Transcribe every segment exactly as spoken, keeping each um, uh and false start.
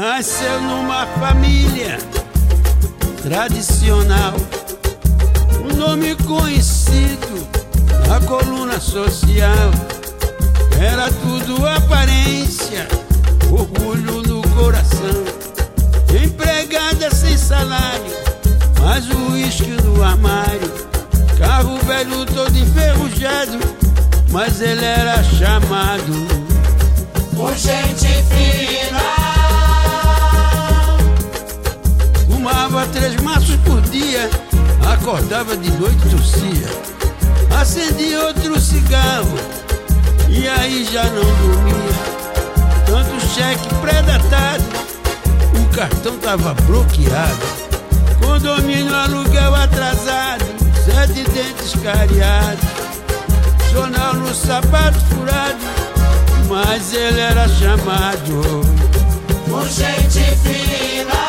Nasceu numa família tradicional, um nome conhecido na coluna social. Era tudo aparência, orgulho no coração. Empregada sem salário, mas o uísque no armário. Carro velho todo enferrujado, mas ele era chamado por gente fina. Fumava três maços por dia, acordava de noite e tossia. Acendia outro cigarro e aí já não dormia. Tanto cheque pré-datado, o cartão tava bloqueado. Condomínio, aluguel atrasado, sete dentes cariados. Jornal no sapato furado, mas ele era chamado por gente fina.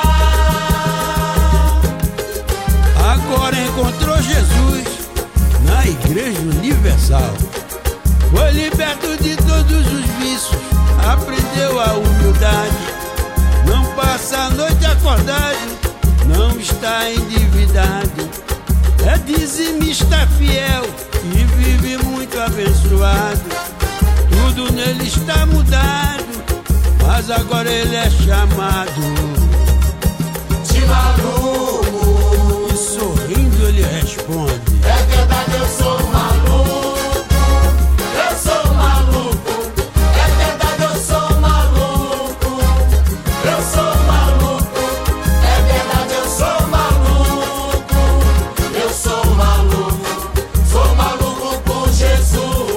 Agora encontrou Jesus na Igreja Universal. Foi liberto de todos os vícios, aprendeu a humildade. Não passa a noite acordado, não está endividado. É dizimista fiel e vive muito abençoado. Tudo nele está mudado, mas agora ele é chamado de maluco. E sorrindo ele responde: é verdade, eu sou maluco. Eu sou maluco. É verdade, eu sou maluco. Eu sou maluco. É verdade, eu sou maluco. Eu sou maluco. Sou maluco por Jesus.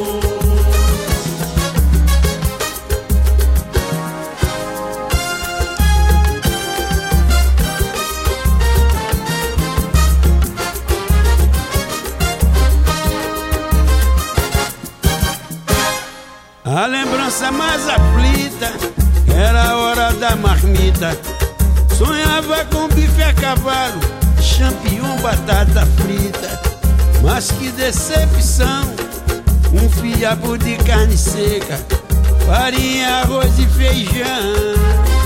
A lembrança mais aflita era a hora da marmita. Sonhava com bife a cavalo, champignon, batata frita. Mas que decepção, um fiapo de carne seca, farinha, arroz e feijão.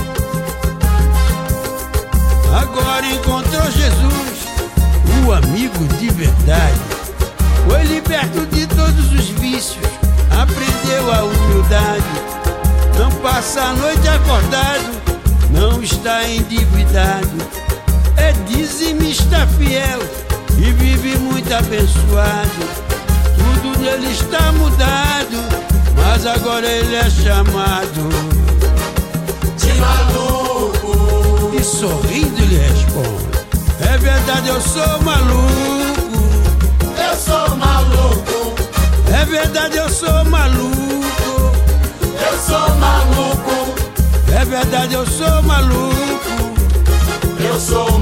Agora encontrou Jesus, o amigo de verdade. Foi liberto de todos os vícios, aprendeu a humildade. Não passa a noite acordado, não está endividado. É dizimista fiel e vive muito abençoado. Tudo nele está mudado, mas agora ele é chamado de maluco. E sorrindo ele responde: é verdade, eu sou maluco. Eu sou maluco. É verdade, eu sou maluco. Eu sou maluco. É verdade, eu sou maluco. Eu sou